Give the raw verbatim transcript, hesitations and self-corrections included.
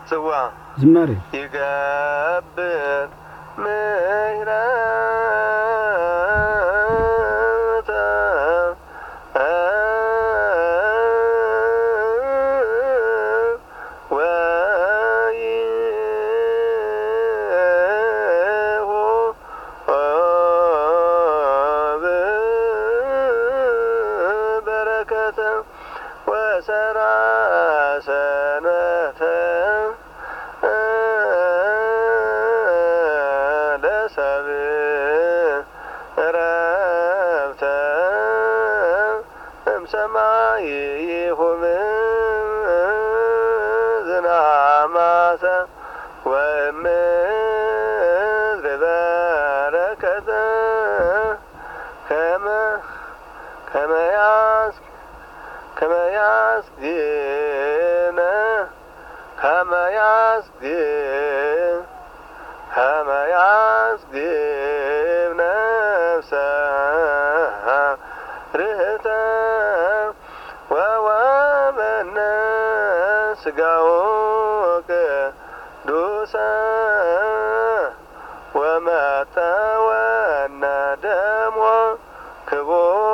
ጽዋ ዝማሬ ይገብር ምህረተ ወይሁ በረከተ ወሰራ ሰንበተ ረብተ እምሰማይ ይሁብ ዝናማተ ወእምድር በረከተ ከመ ከመ ያስ ከመ ያስግነ ከመ ያስግነ ከመ ያስግብ ነፍሰ ርህተ ወወመነ ስጋው ቅዱሰ ወመጠወነ ደሞ ክቡር